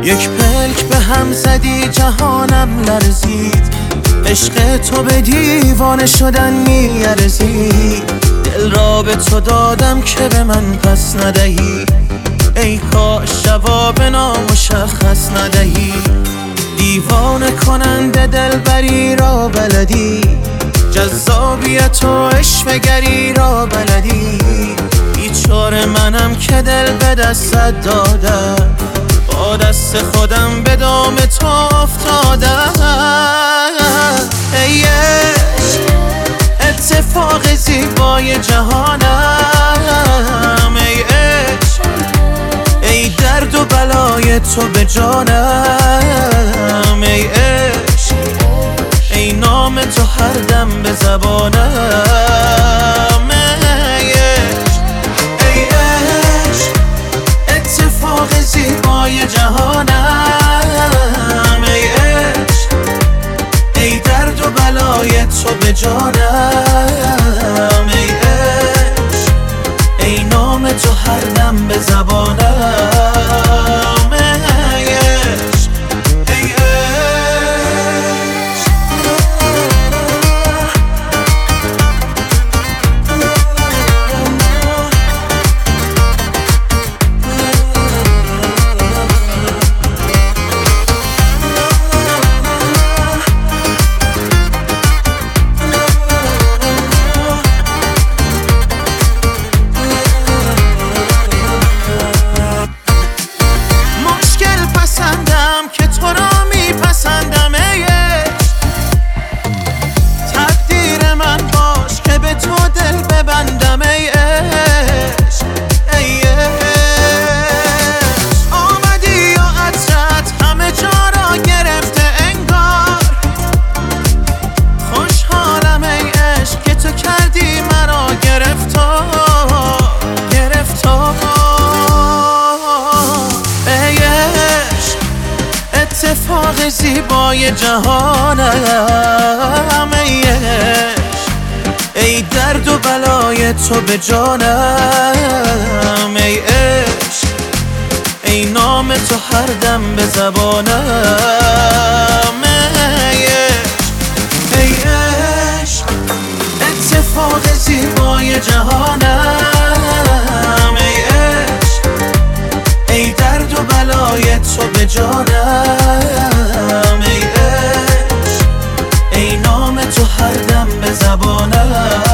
یک پلک به هم زدی جهانم لرزید، عشق تو به دیوانه شدن میارزید. دل را به تو دادم که به من پس ندهی، ای کاش جواب نامشخص ندهی. دیوانه کننده دلبری را بلدی، جذابیت و عشوه‌گری را بلدی. بیچاره منم که دل به دستت دادم، با دست خودم به دام تو افتادم. ای عشق اتفاق زیبای جهانم، ای عشق ای درد و بلای تو به جانم، ای عشق ای نام تو هر دم به زبانم. ای عشق ای عشق اتفاق زیبای جهانم، ای عشق ای درد و بلای تو به جانم، ای عشق ای نام تو هر دم به زبانم. ای عشق ای که تو را میپسندم، ای عشق تقدیر من باش که به تو دل ببندم، ای عشق ای عشق آمدی و عطرت همه جا را گرفته انگار. خوشحالم ای عشق که تو کردی مرا گرفتار. اتفاق زیبای جهانم، ای عشق ای درد و بلای تو به جانم، ای عشق ای نام تو هر دم به زبانم. ای عشق ای عشق اتفاق زیبای جهانم، ای عشق ای درد و بلای تو به جانم، ای عشق ای نام تو هر دم به زبانم.